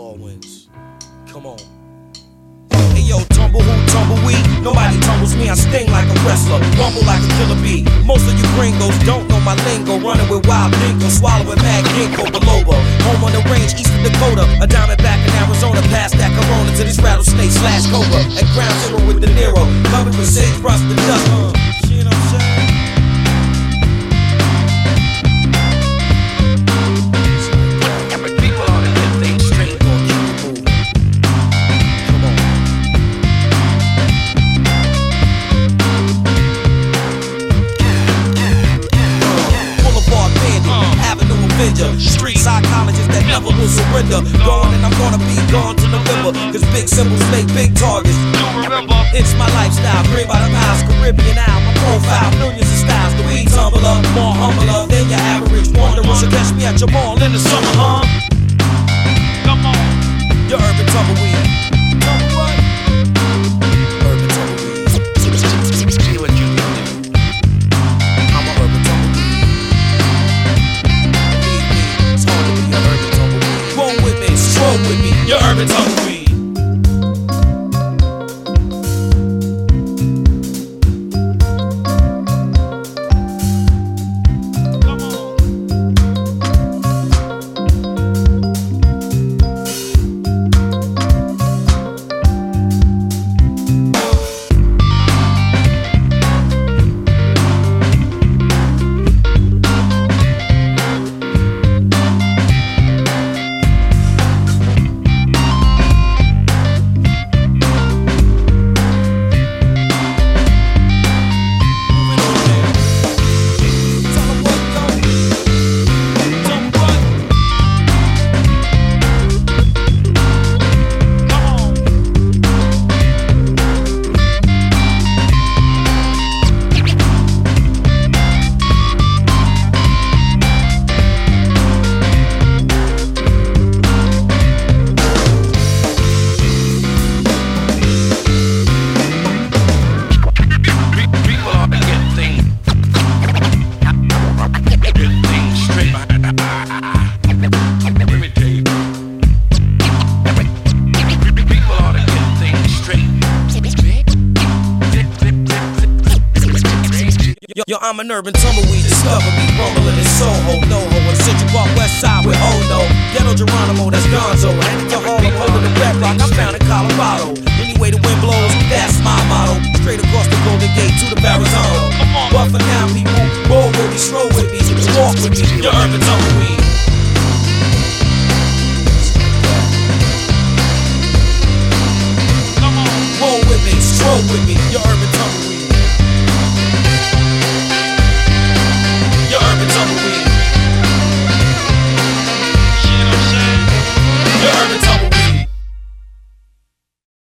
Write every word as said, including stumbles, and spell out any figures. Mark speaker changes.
Speaker 1: Baldwins. Come on. Hey yo, tumble who, tumbleweed. Nobody tumbles me, I sting like a wrestler, rumble like a killer bee. Most of you gringos don't know my lingo, running with wild dingo, swallowing mad ginkgo biloba. Home on the range, east of Dakota, a diamond back in Arizona, past that Corona to these rattlesnakes slash cobra. At ground zero with the Nero, covered with sage, rust and dust. Uh, you know what I'm saying? Street psychologists that never will surrender. Gone and I'm gonna be gone to November. Cause big symbols make big targets. You remember, it's my lifestyle. Great by the miles, Caribbean Isle. My profile, millions of styles. The weed tumbler, more humbler than your average wanderer. So catch me at your mall in the summer, huh? Come on, your urban tumbleweed. Tumble what? Urban tumbleweed. See what you can do. I'm a urban tumbleweed. Roll with me, your urban tumbleweed. Yo, I'm an urban tumbleweed, discover me, rumbling in Soho, NoHo, in Central Park, West Side with Oh No, Ghetto Geronimo, that's Gonzo, heading to Harlem, holding the Red Rock, I'm found in Colorado. Anyway the wind blows, that's my motto, straight across the Golden Gate to the Verrazano. But for now, people, roll with me, stroll with me, walk with me, your urban tumbleweed. Roll with me, stroll with me.